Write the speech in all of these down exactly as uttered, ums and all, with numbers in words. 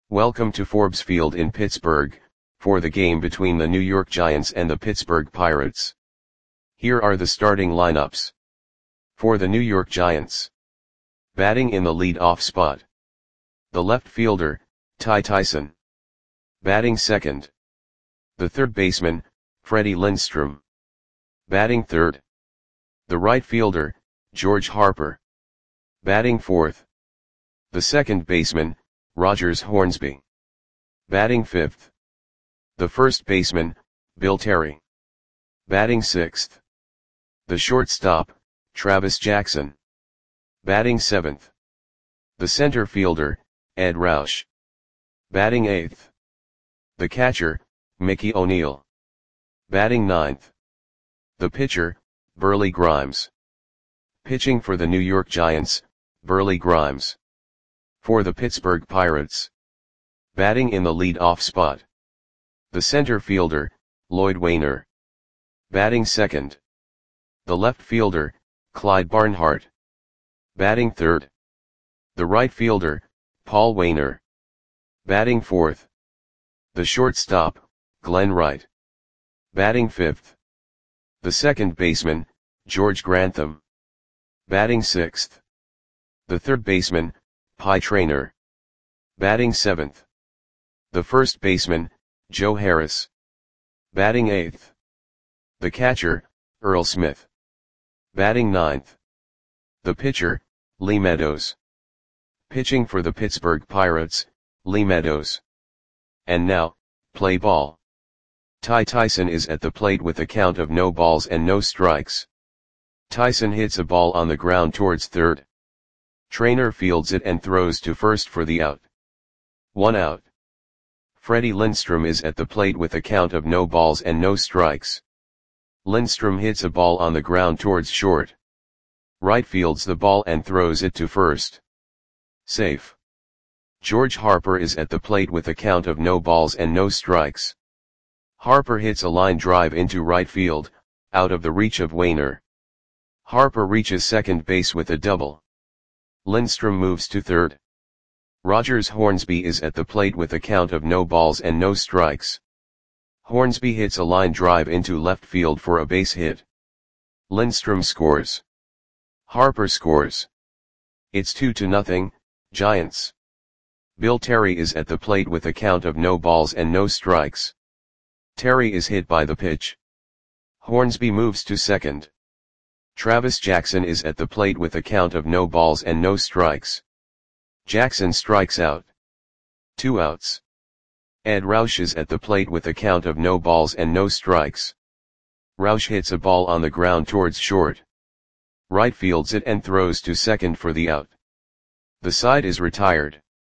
Welcome to Forbes Field in Pittsburgh, for the game between the New York Giants and the Pittsburgh Pirates. Here are the starting lineups. For the New York Giants. Batting in the lead-off spot. The left fielder, Ty Tyson. Batting second. The third baseman, Freddie Lindstrom. Batting third. The right fielder, George Harper. Batting fourth. The second baseman, Rogers Hornsby. Batting fifth. The first baseman, Bill Terry. Batting sixth. The shortstop, Travis Jackson. Batting seventh. The center fielder, Ed Roush. Batting eighth. The catcher, Mickey O'Neill. Batting ninth. The pitcher, Burley Grimes. Pitching for the New York Giants, Burley Grimes. For the Pittsburgh Pirates. Batting in the lead-off spot. The center fielder, Lloyd Wainer. Batting second. The left fielder, Clyde Barnhart. Batting third. The right fielder, Paul Wainer. Batting fourth. The shortstop, Glenn Wright. Batting fifth. The second baseman, George Grantham. Batting sixth. The third baseman, Pie Traynor. Batting seventh. The first baseman, Joe Harris. Batting eighth. The catcher, Earl Smith. Batting ninth. The pitcher, Lee Meadows. Pitching for the Pittsburgh Pirates, Lee Meadows. And now, play ball. Ty Tyson is at the plate with a count of no balls and no strikes. Tyson hits a ball on the ground towards third. Traynor fields it and throws to first for the out. One out. Freddie Lindstrom is at the plate with a count of no balls and no strikes. Lindstrom hits a ball on the ground towards short. Wright fields the ball and throws it to first. Safe. George Harper is at the plate with a count of no balls and no strikes. Harper hits a line drive into right field, out of the reach of Wainer. Harper reaches second base with a double. Lindstrom moves to third. Rogers Hornsby is at the plate with a count of no balls and no strikes. Hornsby hits a line drive into left field for a base hit. Lindstrom scores. Harper scores. It's two to nothing, Giants. Bill Terry is at the plate with a count of no balls and no strikes. Terry is hit by the pitch. Hornsby moves to second. Travis Jackson is at the plate with a count of no balls and no strikes. Jackson strikes out. Two outs. Ed Roush is at the plate with a count of no balls and no strikes. Roush hits a ball on the ground towards short. Wright fields it and throws to second for the out. The side is retired.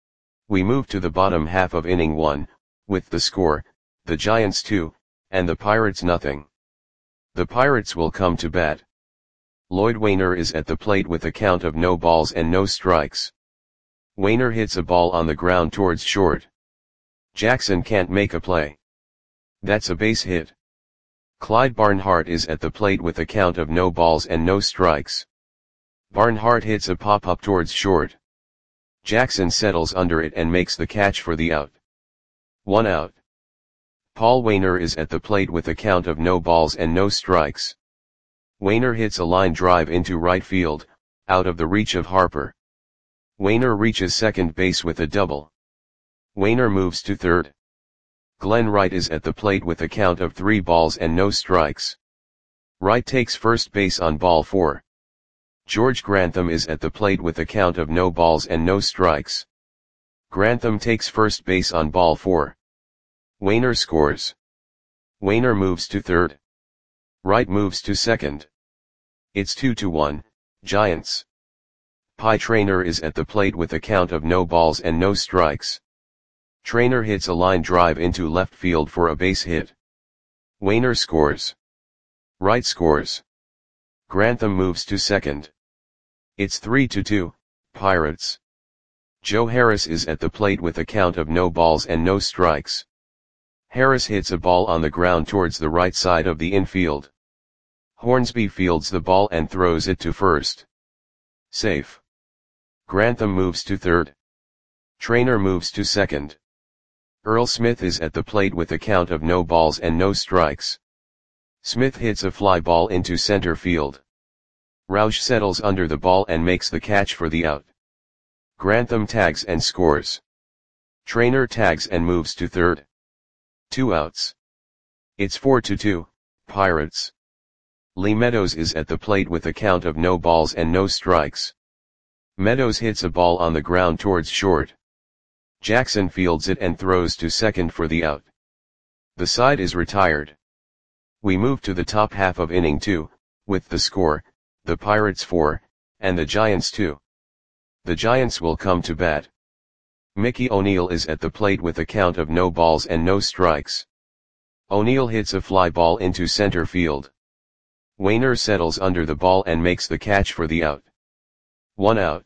We move to the bottom half of inning one, with the score, the Giants two, and the Pirates nothing. The Pirates will come to bat. Lloyd Wainer is at the plate with a count of no balls and no strikes. Wainer hits a ball on the ground towards short. Jackson can't make a play. That's a base hit. Clyde Barnhart is at the plate with a count of no balls and no strikes. Barnhart hits a pop-up towards short. Jackson settles under it and makes the catch for the out. One out. Paul Wainer is at the plate with a count of no balls and no strikes. Wainer hits a line drive into right field, out of the reach of Harper. Wainer reaches second base with a double. Wainer moves to third. Glenn Wright is at the plate with a count of three balls and no strikes. Wright takes first base on ball four. George Grantham is at the plate with a count of no balls and no strikes. Grantham takes first base on ball four. Wainer scores. Wainer moves to third. Wright moves to second. It's two to one, Giants. Pie Traynor is at the plate with a count of no balls and no strikes. Traynor hits a line drive into left field for a base hit. Wainer scores. Wright scores. Grantham moves to second. It's three to two, Pirates. Joe Harris is at the plate with a count of no balls and no strikes. Harris hits a ball on the ground towards the right side of the infield. Hornsby fields the ball and throws it to first. Safe. Grantham moves to third. Trainer moves to second. Earl Smith is at the plate with a count of no balls and no strikes. Smith hits a fly ball into center field. Roush settles under the ball and makes the catch for the out. Grantham tags and scores. Trainer tags and moves to third. Two outs. It's four to two, Pirates. Lee Meadows is at the plate with a count of no balls and no strikes. Meadows hits a ball on the ground towards short. Jackson fields it and throws to second for the out. The side is retired. We move to the top half of inning two, with the score, the Pirates four, and the Giants two. The Giants will come to bat. Mickey O'Neill is at the plate with a count of no balls and no strikes. O'Neill hits a fly ball into center field. Wainer settles under the ball and makes the catch for the out. One out.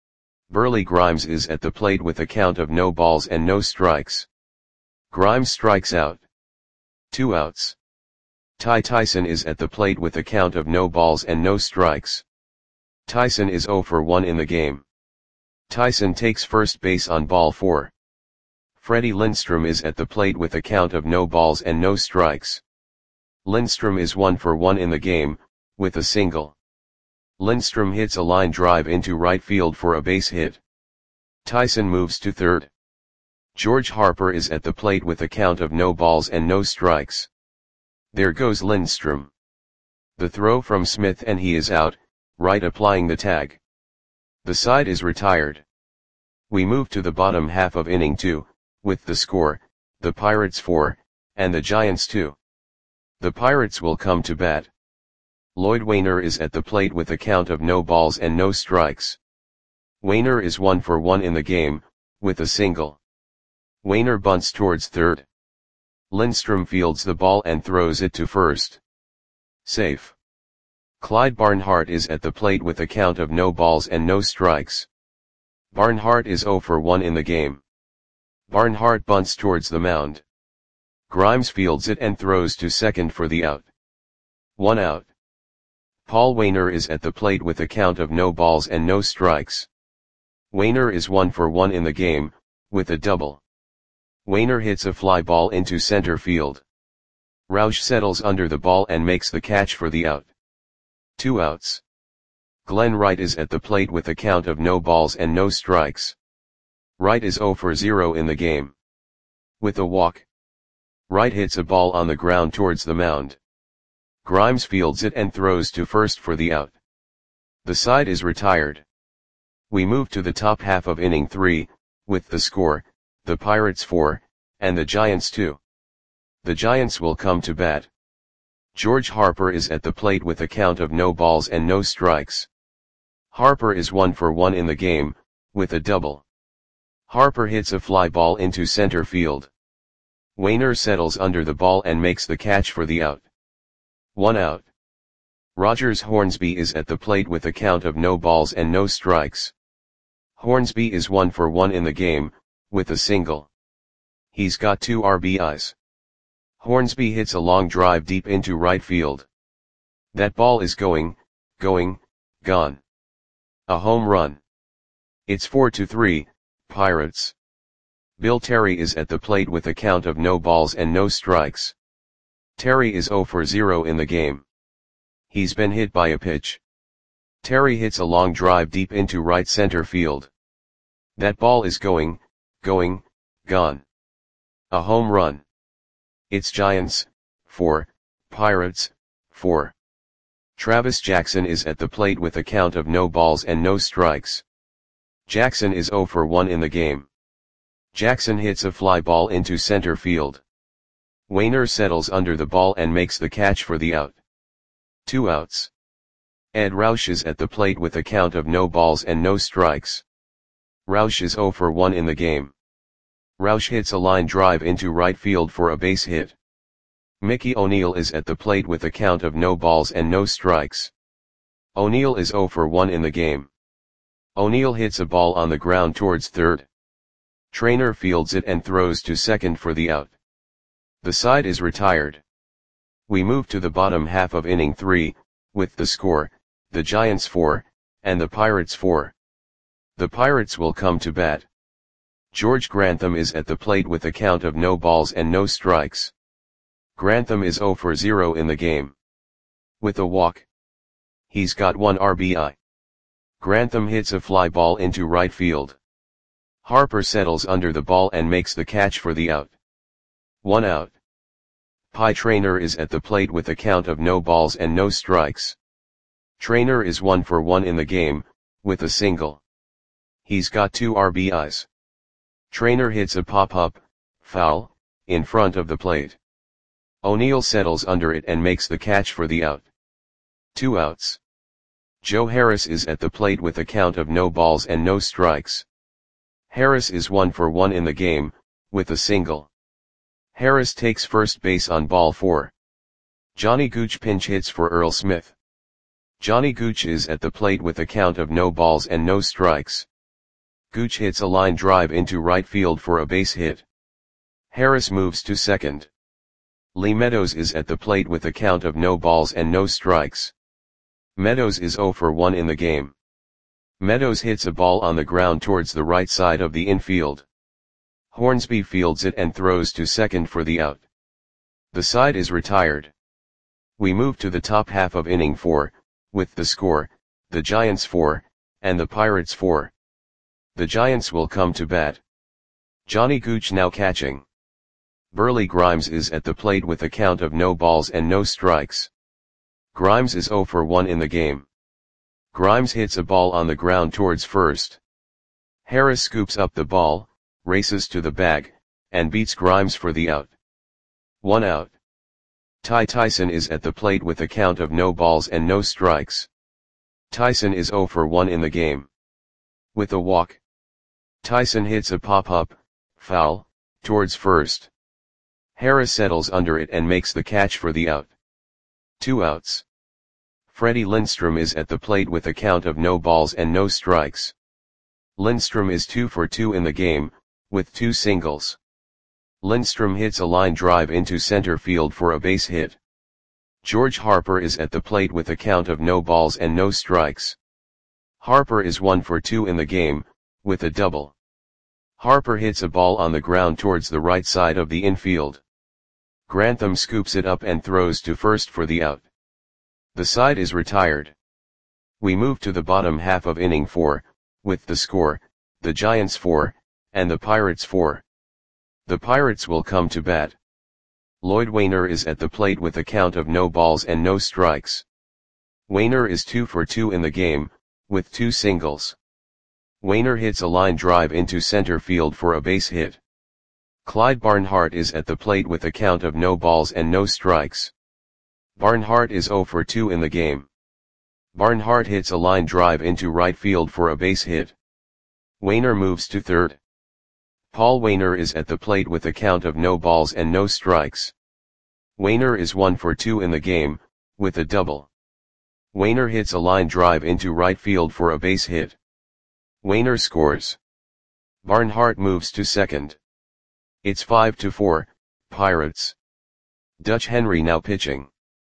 Burley Grimes is at the plate with a count of no balls and no strikes. Grimes strikes out. Two outs. Ty Tyson is at the plate with a count of no balls and no strikes. Tyson is oh for one in the game. Tyson takes first base on ball four. Freddie Lindstrom is at the plate with a count of no balls and no strikes. Lindstrom is one for one in the game, with a single. Lindstrom hits a line drive into right field for a base hit. Tyson moves to third. George Harper is at the plate with a count of no balls and no strikes. There goes Lindstrom. The throw from Smith and he is out, Wright applying the tag. The side is retired. We move to the bottom half of inning two, with the score, the Pirates four, and the Giants two. The Pirates will come to bat. Lloyd Wainer is at the plate with a count of no balls and no strikes. Wainer is one for one in the game, with a single. Wainer bunts towards third. Lindstrom fields the ball and throws it to first. Safe. Clyde Barnhart is at the plate with a count of no balls and no strikes. Barnhart is oh for one in the game. Barnhart bunts towards the mound. Grimes fields it and throws to second for the out. One out. Paul Wainer is at the plate with a count of no balls and no strikes. Wainer is one for one in the game, with a double. Wainer hits a fly ball into center field. Roush settles under the ball and makes the catch for the out. Two outs. Glenn Wright is at the plate with a count of no balls and no strikes. Wright is oh for zero in the game. With a walk. Wright hits a ball on the ground towards the mound. Grimes fields it and throws to first for the out. The side is retired. We move to the top half of inning three, with the score, the Pirates four, and the Giants two. The Giants will come to bat. George Harper is at the plate with a count of no balls and no strikes. Harper is one for one in the game, with a double. Harper hits a fly ball into center field. Wainer settles under the ball and makes the catch for the out. One out. Rogers Hornsby is at the plate with a count of no balls and no strikes. Hornsby is one for one in the game, with a single. He's got two R B Is. Hornsby hits a long drive deep into right field. That ball is going, going, gone. A home run. It's four to three, Pirates. Bill Terry is at the plate with a count of no balls and no strikes. Terry is oh for zero in the game. He's been hit by a pitch. Terry hits a long drive deep into right center field. That ball is going, going, gone. A home run. It's Giants, four, Pirates, four. Travis Jackson is at the plate with a count of no balls and no strikes. Jackson is oh for one in the game. Jackson hits a fly ball into center field. Wainer settles under the ball and makes the catch for the out. Two outs. Ed Roush is at the plate with a count of no balls and no strikes. Roush is oh for one in the game. Roush hits a line drive into right field for a base hit. Mickey O'Neill is at the plate with a count of no balls and no strikes. O'Neill is oh for one in the game. O'Neill hits a ball on the ground towards third. Trainer fields it and throws to second for the out. The side is retired. We move to the bottom half of inning three, with the score, the Giants four, and the Pirates four. The Pirates will come to bat. George Grantham is at the plate with a count of no balls and no strikes. Grantham is zero for zero in the game. With a walk, he's got one R B I. Grantham hits a fly ball into right field. Harper settles under the ball and makes the catch for the out. One out. Pie Traynor is at the plate with a count of no balls and no strikes. Traynor is one for one in the game, with a single. He's got two R B Is. Traynor hits a pop-up, foul, in front of the plate. O'Neill settles under it and makes the catch for the out. Two outs. Joe Harris is at the plate with a count of no balls and no strikes. Harris is one for one in the game, with a single. Harris takes first base on ball four. Johnny Gooch pinch hits for Earl Smith. Johnny Gooch is at the plate with a count of no balls and no strikes. Gooch hits a line drive into right field for a base hit. Harris moves to second. Lee Meadows is at the plate with a count of no balls and no strikes. Meadows is zero for one in the game. Meadows hits a ball on the ground towards the right side of the infield. Hornsby fields it and throws to second for the out. The side is retired. We move to the top half of inning four, with the score, the Giants four, and the Pirates four. The Giants will come to bat. Johnny Gooch now catching. Burley Grimes is at the plate with a count of no balls and no strikes. Grimes is zero for one in the game. Grimes hits a ball on the ground towards first. Harris scoops up the ball, races to the bag, and beats Grimes for the out. One out. Ty Tyson is at the plate with a count of no balls and no strikes. Tyson is zero for one in the game. With a walk, Tyson hits a pop-up, foul, towards first. Harris settles under it and makes the catch for the out. Two outs. Freddie Lindstrom is at the plate with a count of no balls and no strikes. Lindstrom is two for two in the game, with two singles. Lindstrom hits a line drive into center field for a base hit. George Harper is at the plate with a count of no balls and no strikes. Harper is one for two in the game, with a double. Harper hits a ball on the ground towards the right side of the infield. Grantham scoops it up and throws to first for the out. The side is retired. We move to the bottom half of inning four, with the score, the Giants four, and the Pirates four. The Pirates will come to bat. Lloyd Wainer is at the plate with a count of no balls and no strikes. Wainer is two for two in the game, with two singles. Wainer hits a line drive into center field for a base hit. Clyde Barnhart is at the plate with a count of no balls and no strikes. Barnhart is zero for two in the game. Barnhart hits a line drive into right field for a base hit. Wainer moves to third. Paul Wainer is at the plate with a count of no balls and no strikes. Wainer is one for two in the game, with a double. Wainer hits a line drive into right field for a base hit. Wainer scores. Barnhart moves to second. It's five to four, Pirates. Dutch Henry now pitching.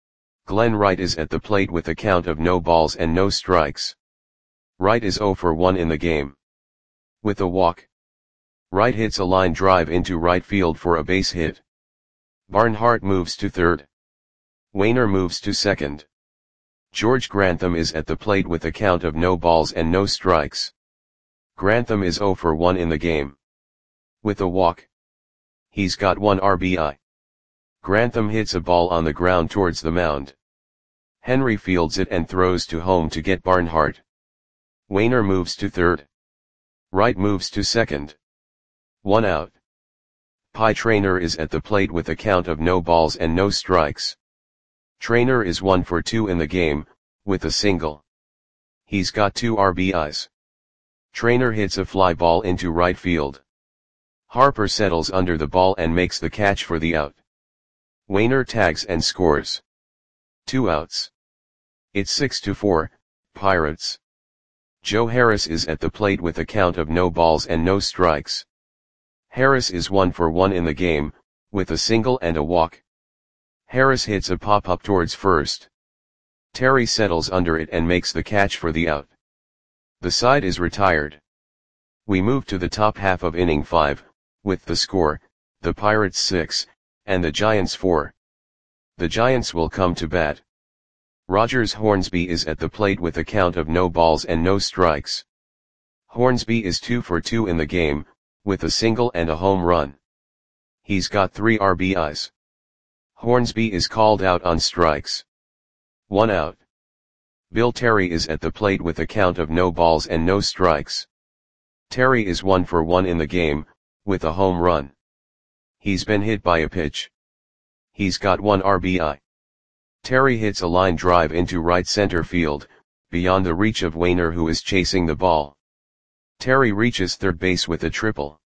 Glenn Wright is at the plate with a count of no balls and no strikes. Wright is zero for one in the game. With a walk, Wright hits a line drive into right field for a base hit. Barnhart moves to third. Wainer moves to second. George Grantham is at the plate with a count of no balls and no strikes. Grantham is zero for one in the game. With a walk, he's got one R B I. Grantham hits a ball on the ground towards the mound. Henry fields it and throws to home to get Barnhart. Wainer moves to third. Wright moves to second. One out. Pie Traynor is at the plate with a count of no balls and no strikes. Traynor is one for two in the game, with a single. He's got two R B Is. Traynor hits a fly ball into right field. Harper settles under the ball and makes the catch for the out. Wainer tags and scores. Two outs. It's six to four, Pirates. Joe Harris is at the plate with a count of no balls and no strikes. Harris is one for one in the game, with a single and a walk. Harris hits a pop-up towards first. Terry settles under it and makes the catch for the out. The side is retired. We move to the top half of inning five, with the score, the Pirates six, and the Giants four. The Giants will come to bat. Rogers Hornsby is at the plate with a count of no balls and no strikes. Hornsby is two for two in the game, with a single and a home run. He's got three R B Is. Hornsby is called out on strikes. One out. Bill Terry is at the plate with a count of no balls and no strikes. Terry is one for one in the game, with a home run. He's been hit by a pitch. He's got one R B I. Terry hits a line drive into right center field, beyond the reach of Wainer, who is chasing the ball. Terry reaches third base with a triple.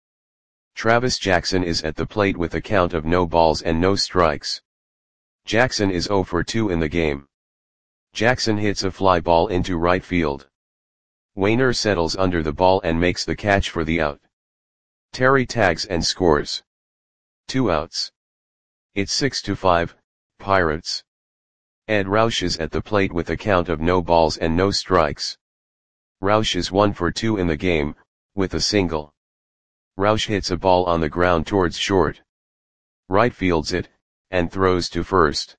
Travis Jackson is at the plate with a count of no balls and no strikes. Jackson is zero for two in the game. Jackson hits a fly ball into right field. Wainer settles under the ball and makes the catch for the out. Terry tags and scores. Two outs. It's six to five, Pirates. Ed Roush is at the plate with a count of no balls and no strikes. Roush is one for two in the game, with a single. Roush hits a ball on the ground towards short. Right fields it, and throws to first.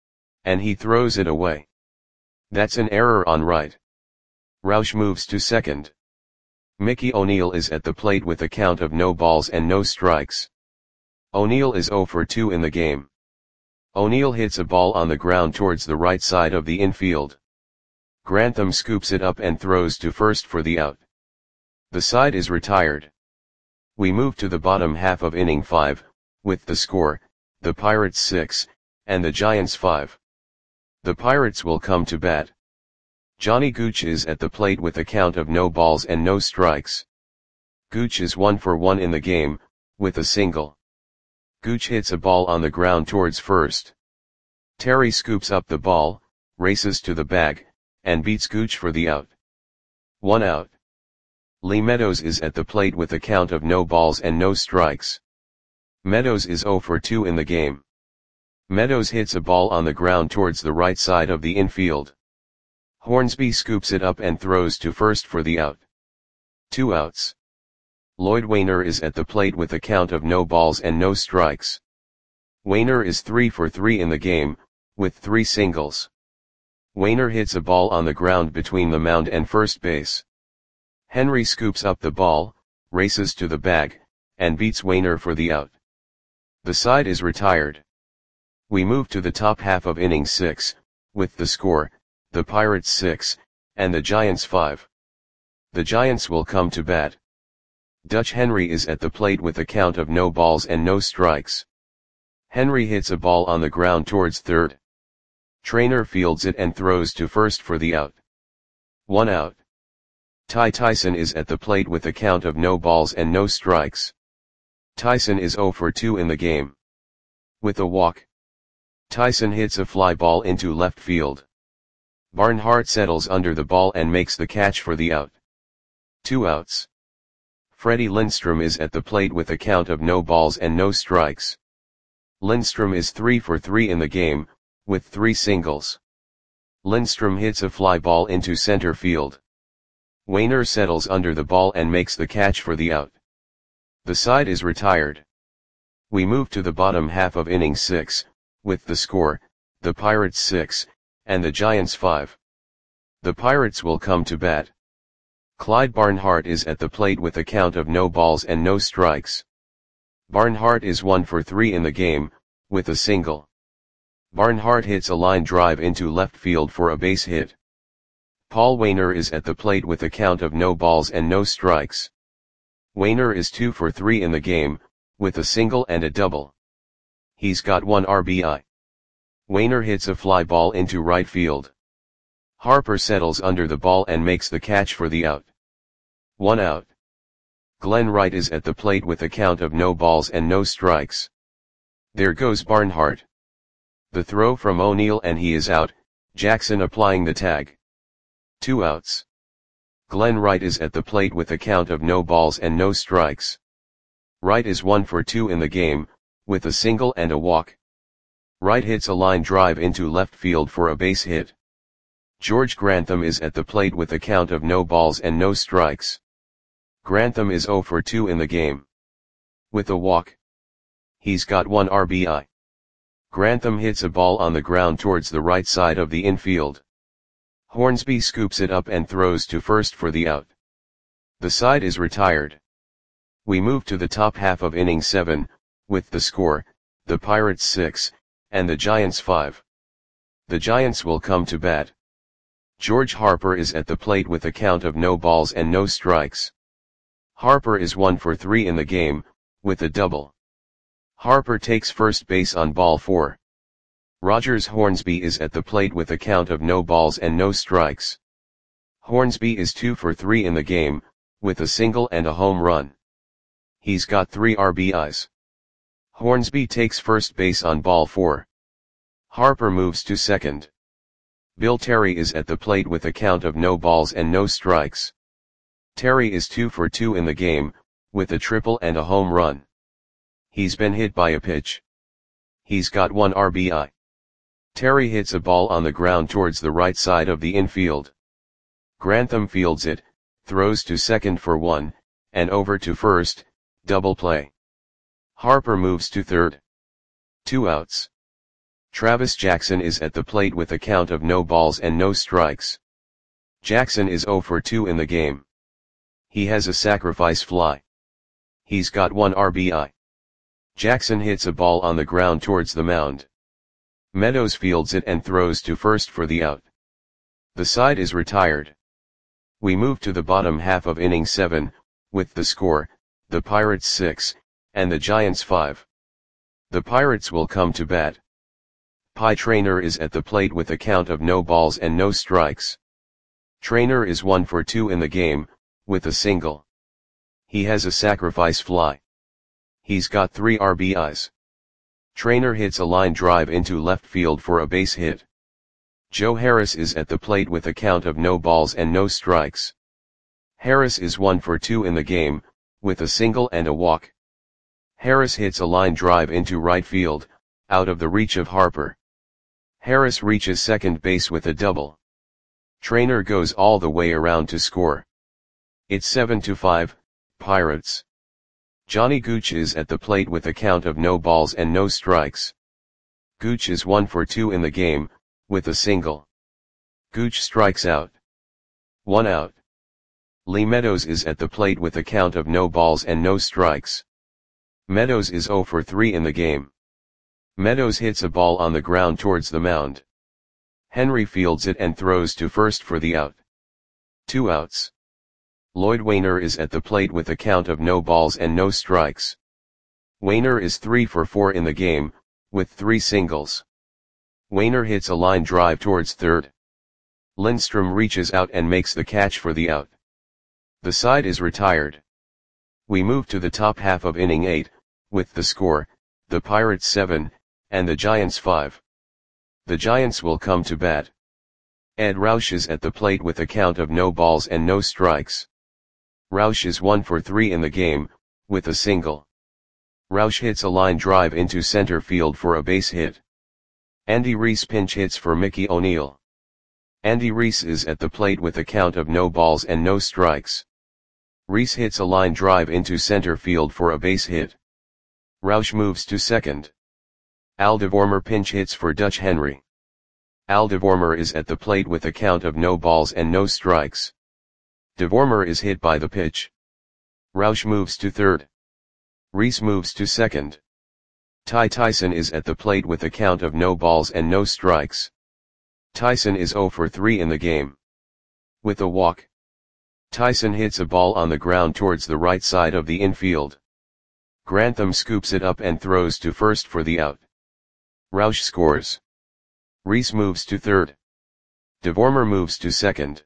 And he throws it away. That's an error on right. Roush moves to second. Mickey O'Neill is at the plate with a count of no balls and no strikes. O'Neill is zero for two in the game. O'Neill hits a ball on the ground towards the right side of the infield. Grantham scoops it up and throws to first for the out. The side is retired. We move to the bottom half of inning five, with the score, the Pirates six, and the Giants five. The Pirates will come to bat. Johnny Gooch is at the plate with a count of no balls and no strikes. Gooch is one for one in the game, with a single. Gooch hits a ball on the ground towards first. Terry scoops up the ball, races to the bag, and beats Gooch for the out. One out. Lee Meadows is at the plate with a count of no balls and no strikes. Meadows is zero for two in the game. Meadows hits a ball on the ground towards the right side of the infield. Hornsby scoops it up and throws to first for the out. Two outs. Lloyd Wainer is at the plate with a count of no balls and no strikes. Wainer is three for three in the game, with three singles. Wainer hits a ball on the ground between the mound and first base. Henry scoops up the ball, races to the bag, and beats Wainer for the out. The side is retired. We move to the top half of inning six, with the score, the Pirates six, and the Giants five. The Giants will come to bat. Dutch Henry is at the plate with a count of no balls and no strikes. Henry hits a ball on the ground towards third. Trainer fields it and throws to first for the out. One out. Ty Tyson is at the plate with a count of no balls and no strikes. Tyson is zero for two in the game. With a walk. Tyson hits a fly ball into left field. Barnhart settles under the ball and makes the catch for the out. Two outs. Freddie Lindstrom is at the plate with a count of no balls and no strikes. Lindstrom is three for three in the game, with three singles. Lindstrom hits a fly ball into center field. Wainer settles under the ball and makes the catch for the out. The side is retired. We move to the bottom half of inning six, with the score, the Pirates six, and the Giants five. The Pirates will come to bat. Clyde Barnhart is at the plate with a count of no balls and no strikes. Barnhart is one for three in the game, with a single. Barnhart hits a line drive into left field for a base hit. Paul Wainer is at the plate with a count of no balls and no strikes. Wainer is two for three in the game, with a single and a double. He's got one R B I. Wainer hits a fly ball into right field. Harper settles under the ball and makes the catch for the out. One out. Glenn Wright is at the plate with a count of no balls and no strikes. There goes Barnhart. The throw from O'Neill and he is out, Jackson applying the tag. Two outs. Glenn Wright is at the plate with a count of no balls and no strikes. Wright is one for two in the game, with a single and a walk. Wright hits a line drive into left field for a base hit. George Grantham is at the plate with a count of no balls and no strikes. Grantham is zero for two in the game. With a walk. He's got one R B I. Grantham hits a ball on the ground towards the right side of the infield. Hornsby scoops it up and throws to first for the out. The side is retired. We move to the top half of inning seven, with the score, the Pirates six, and the Giants five. The Giants will come to bat. George Harper is at the plate with a count of no balls and no strikes. Harper is one for three in the game, with a double. Harper takes first base on ball four. Rogers Hornsby is at the plate with a count of no balls and no strikes. Hornsby is two for three in the game, with a single and a home run. He's got three R B Is. Hornsby takes first base on ball four. Harper moves to second. Bill Terry is at the plate with a count of no balls and no strikes. Terry is two for two in the game, with a triple and a home run. He's been hit by a pitch. He's got one R B I. Terry hits a ball on the ground towards the right side of the infield. Grantham fields it, throws to second for one, and over to first, double play. Harper moves to third. Two outs. Travis Jackson is at the plate with a count of no balls and no strikes. Jackson is zero for two in the game. He has a sacrifice fly. He's got one R B I. Jackson hits a ball on the ground towards the mound. Meadows fields it and throws to first for the out. The side is retired. We move to the bottom half of inning seven, with the score, the Pirates six, and the Giants five. The Pirates will come to bat. Pie Traynor is at the plate with a count of no balls and no strikes. Traynor is one for two in the game, with a single. He has a sacrifice fly. He's got three R B Is. Traynor hits a line drive into left field for a base hit. Joe Harris is at the plate with a count of no balls and no strikes. Harris is one for two in the game, with a single and a walk. Harris hits a line drive into right field, out of the reach of Harper. Harris reaches second base with a double. Traynor goes all the way around to score. It's seven to five, Pirates. Johnny Gooch is at the plate with a count of no balls and no strikes. Gooch is one for two in the game, with a single. Gooch strikes out. One out. Lee Meadows is at the plate with a count of no balls and no strikes. Meadows is zero for three in the game. Meadows hits a ball on the ground towards the mound. Henry fields it and throws to first for the out. Two outs. Lloyd Wainer is at the plate with a count of no balls and no strikes. Wainer is three for four in the game, with three singles. Wainer hits a line drive towards third. Lindstrom reaches out and makes the catch for the out. The side is retired. We move to the top half of inning eight, with the score, the Pirates seven, and the Giants five. The Giants will come to bat. Ed Roush is at the plate with a count of no balls and no strikes. Roush is one for three in the game, with a single. Roush hits a line drive into center field for a base hit. Andy Reese pinch hits for Mickey O'Neill. Andy Reese is at the plate with a count of no balls and no strikes. Reese hits a line drive into center field for a base hit. Roush moves to second. Al DeVormer pinch hits for Dutch Henry. Al DeVormer is at the plate with a count of no balls and no strikes. DeVormer is hit by the pitch. Roush moves to third. Reese moves to second. Ty Tyson is at the plate with a count of no balls and no strikes. Tyson is zero for three in the game. With a walk. Tyson hits a ball on the ground towards the right side of the infield. Grantham scoops it up and throws to first for the out. Roush scores. Reese moves to third. DeVormer moves to second.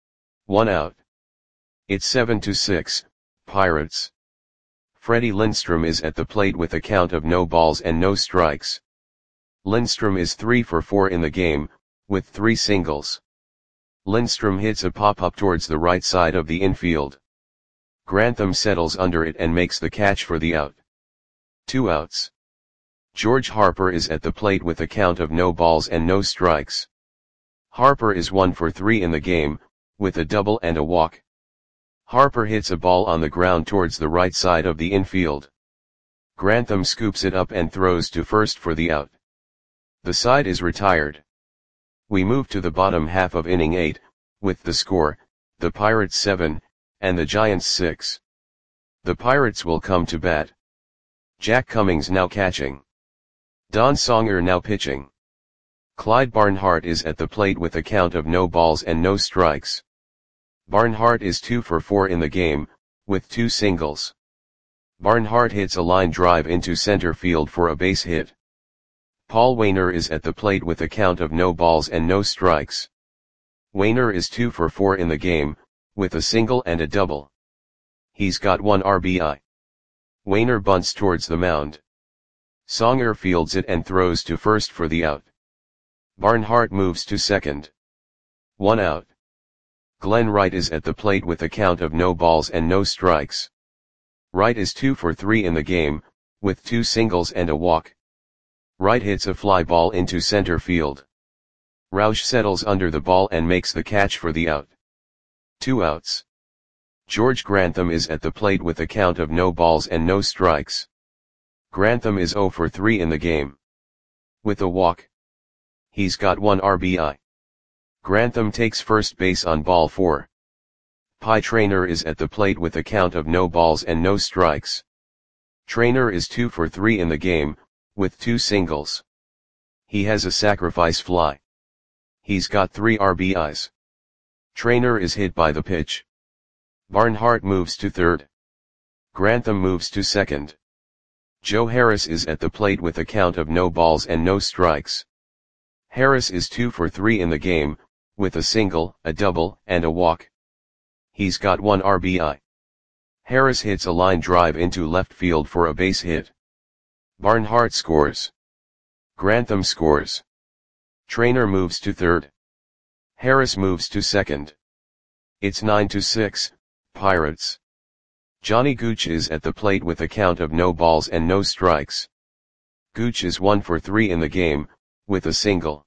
One out. It's seven to six, Pirates. Freddie Lindstrom is at the plate with a count of no balls and no strikes. Lindstrom is three for four in the game, with three singles. Lindstrom hits a pop-up towards the right side of the infield. Grantham settles under it and makes the catch for the out. Two outs. George Harper is at the plate with a count of no balls and no strikes. Harper is one for three in the game, with a double and a walk. Harper hits a ball on the ground towards the right side of the infield. Grantham scoops it up and throws to first for the out. The side is retired. We move to the bottom half of inning eight, with the score, the Pirates seven, and the Giants six. The Pirates will come to bat. Jack Cummings now catching. Don Songer now pitching. Clyde Barnhart is at the plate with a count of no balls and no strikes. Barnhart is two for four in the game, with two singles. Barnhart hits a line drive into center field for a base hit. Paul Waner is at the plate with a count of no balls and no strikes. Waner is two for four in the game, with a single and a double. He's got one R B I. Waner bunts towards the mound. Songer fields it and throws to first for the out. Barnhart moves to second. One out. Glenn Wright is at the plate with a count of no balls and no strikes. Wright is two for three in the game, with two singles and a walk. Wright hits a fly ball into center field. Roush settles under the ball and makes the catch for the out. Two outs. George Grantham is at the plate with a count of no balls and no strikes. Grantham is zero for three in the game. With a walk. He's got one R B I. Grantham takes first base on ball four. Pie Traynor is at the plate with a count of no balls and no strikes. Traynor is two for three in the game, with two singles. He has a sacrifice fly. He's got three R B Is. Traynor is hit by the pitch. Barnhart moves to third. Grantham moves to second. Joe Harris is at the plate with a count of no balls and no strikes. Harris is two for three in the game, with a single, a double, and a walk. He's got one R B I. Harris hits a line drive into left field for a base hit. Barnhart scores. Grantham scores. Traynor moves to third. Harris moves to second. It's nine to six, Pirates. Johnny Gooch is at the plate with a count of no balls and no strikes. Gooch is one for three in the game, with a single.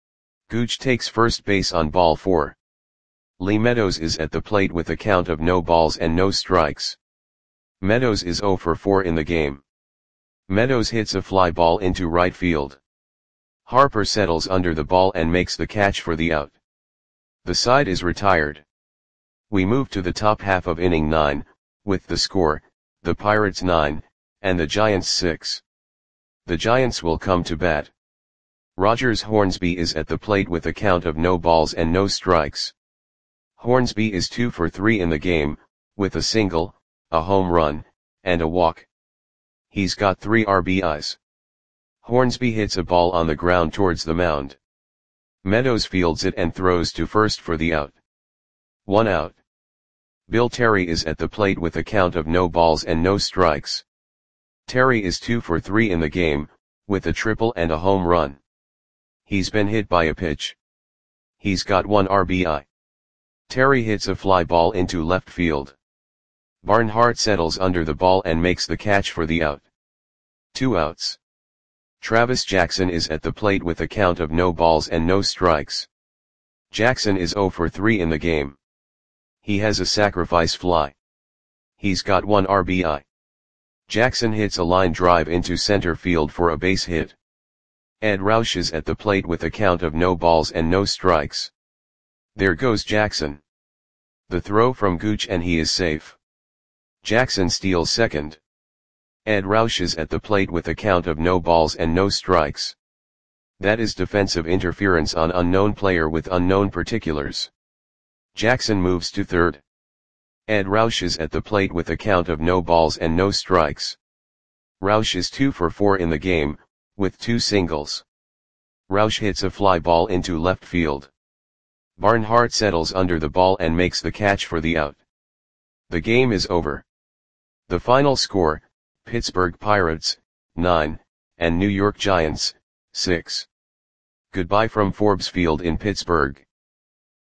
Gooch takes first base on ball four. Lee Meadows is at the plate with a count of no balls and no strikes. Meadows is zero for four in the game. Meadows hits a fly ball into right field. Harper settles under the ball and makes the catch for the out. The side is retired. We move to the top half of inning nine, with the score, the Pirates nine, and the Giants six. The Giants will come to bat. Rogers Hornsby is at the plate with a count of no balls and no strikes. Hornsby is two for three in the game, with a single, a home run, and a walk. He's got three R B Is. Hornsby hits a ball on the ground towards the mound. Meadows fields it and throws to first for the out. One out. Bill Terry is at the plate with a count of no balls and no strikes. Terry is two for three in the game, with a triple and a home run. He's been hit by a pitch. He's got one R B I. Terry hits a fly ball into left field. Barnhart settles under the ball and makes the catch for the out. Two outs. Travis Jackson is at the plate with a count of no balls and no strikes. Jackson is zero for three in the game. He has a sacrifice fly. He's got one R B I. Jackson hits a line drive into center field for a base hit. Ed Roush is at the plate with a count of no balls and no strikes. There goes Jackson. The throw from Gooch and he is safe. Jackson steals second. Ed Roush is at the plate with a count of no balls and no strikes. That is defensive interference on unknown player with unknown particulars. Jackson moves to third. Ed Roush is at the plate with a count of no balls and no strikes. Roush is two for four in the game, with two singles. Roush hits a fly ball into left field. Barnhart settles under the ball and makes the catch for the out. The game is over. The final score, Pittsburgh Pirates, nine, and New York Giants, six. Goodbye from Forbes Field in Pittsburgh.